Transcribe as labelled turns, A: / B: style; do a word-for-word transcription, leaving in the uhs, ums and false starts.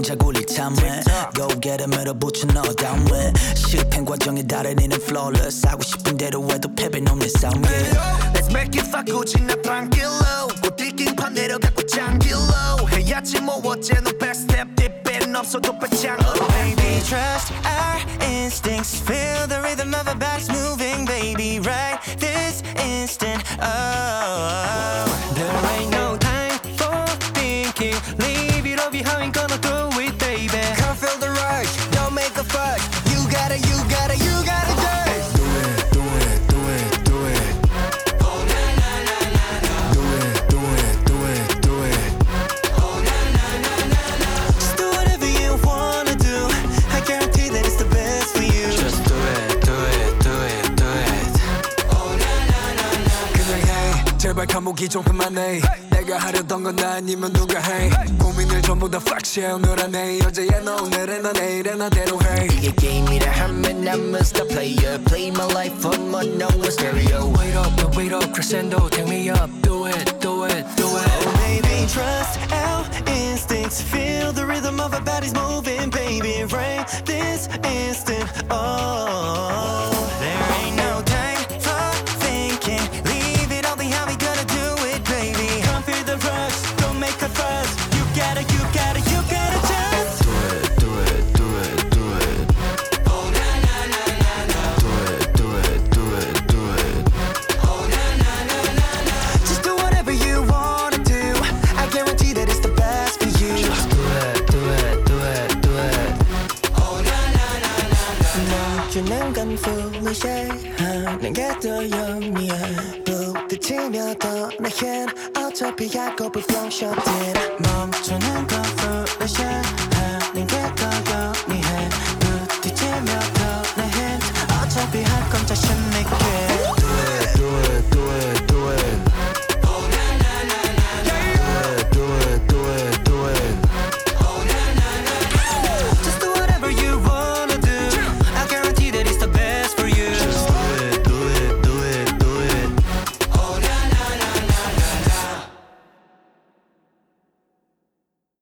A: 동작울릴 참해 Go get it 밀어붙여 너다운 왜 실패 과정에 달인이는 flawless 하고 싶은 대로 해도 패배는 없는 싸움 yeah.
B: Let's make it fuck 우진 나 tranquilo 꽃들กิ่판 내려가고 장길로 해야지 뭐 어째 너 best step 뒷배는 없어도 배짱으로
C: Oh baby trust our instincts feel the rhythm of our bodies moving baby right this instant oh there ain't no time for thinking leave it all behind gonna do it baby
B: Can't feel the rush don't make a fuss you gotta you gotta you gotta just
D: Do it do it do it do it
C: oh na na na na na
D: Do it do it do it do it
C: oh na na na na na just do whatever you wanna do I guarantee that it's the best for you
D: Just do it do it do it do it
C: oh na na na na
D: 그래 해 제발 감옥이 좀 그만해 내가 하려던 건 나 아니면 누가 해 고민을 전부 다 fuck shit 오늘 안해 어제야 너 오늘은 너 내일은 나대로 해
B: 이게 게임이라 하면 I'm a star player Play my life on my own stereo
D: Wait up but wait up crescendo take me up do it do it do it
C: oh baby trust our instincts feel the rhythm of our bodies moving baby right this instant oh there ain't no time for thinking leave it all behind we gotta do it baby can't feel the rush don't make a fuss you gotta you gotta you gotta just
D: Do it do it do it do it
C: oh na na na na na
D: Do it do it do it do it
C: oh na na na na na just do whatever you wanna do I guarantee that it's the best for you
D: Just do it do it do it do it
C: oh na na na na na
B: 주는 건 foolish 하는 게 더 영리해 부딪히며 떠나긴 어차피 약고 불평 shot it
C: 멈추는